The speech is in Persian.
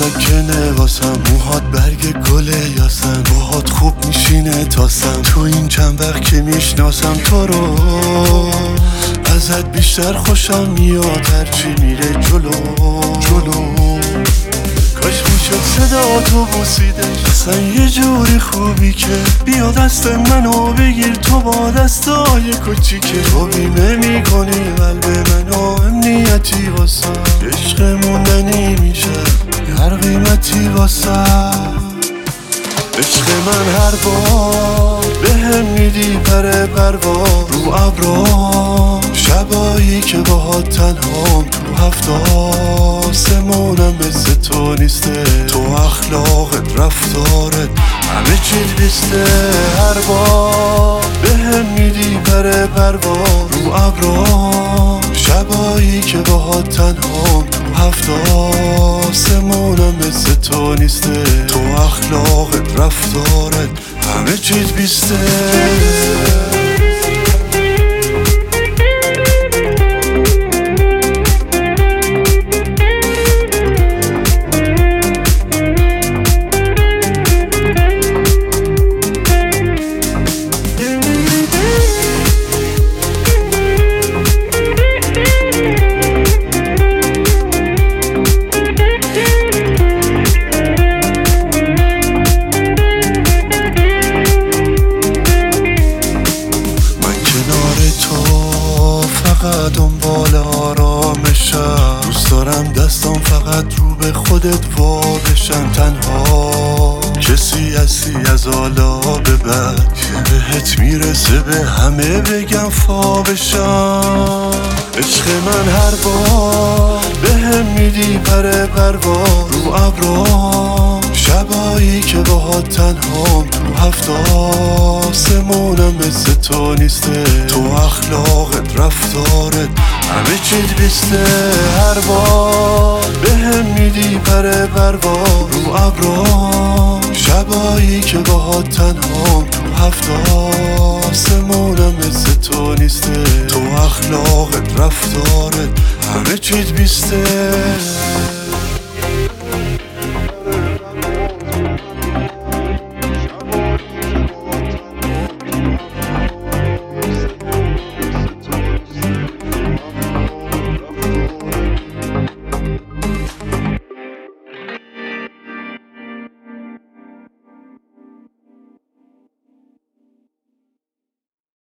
سکنه واسم، موهات برگ گله یاسم، باهات خوب میشینه تاسم، تو این چند وقت که میشناسم تو رو ازت بیشتر خوشم میاد هرچی میره جلو جلو. کاش میشد صدا تو بوسیدش، اصلا یه جوری خوبی که بیا دست منو بگیر تو با دستای کوچیکه، تو بیمه میکنی قلب منو امنیتی واسم، عشق موندنی میشه هر قیمتی واسم. عشق من هر بار بهم میدی پر پرواز رو ابرام، شبایی که باهات تنهام تو هفت آسمونم مثل تو نیسته، تو اخلاقت رفتارت همه چیز بیسته. هر بار بهم میدی پر پرواز رو ابرام، شبایی که باهات تنهام تو هفت آسمونم مثل تو نیسته، تو اخلاقت رفتارت همه چیز بیسته. دنبال آرامشم، دوست دارم دستم فقط رو به خودت وا بشن، تنها کسی هستی از حالا به بعد که بهت میرسه به همه بگم فا بشم. عشق من هر بار بهم میدی پر پرواز رو ابرام، شبایی که باهات تنهام تو هفت آسمونم مثل تو نیسته، تو اخلاقت رفتارت همه چیز بیسته. هر بار بهم میدی پر پرواز رو ابرام، شبایی که باهات تنهام تو هفت آسمونم مثل تو نیسته، تو اخلاقت رفتارت همه چیز بیسته.